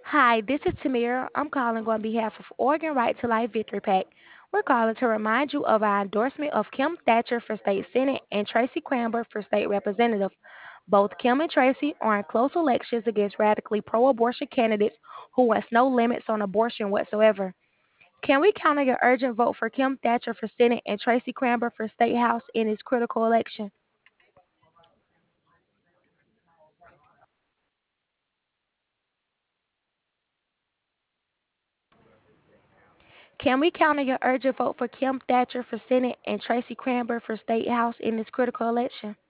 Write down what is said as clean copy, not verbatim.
Hi, this is Tamira. I'm calling on behalf of Oregon Right to Life Victory PAC. We're calling to remind you of our endorsement of Kim Thatcher for state senate and Tracy Cranber for state representative. Both Kim and Tracy are in close elections against radically pro-abortion candidates who wants no limits on abortion whatsoever. Can we counter your urgent vote for Kim Thatcher for senate and Tracy Cranber for state house in this critical election? Can we counter your urgent vote for Kim Thatcher for senate and Tracy Cranber for state house in this critical election?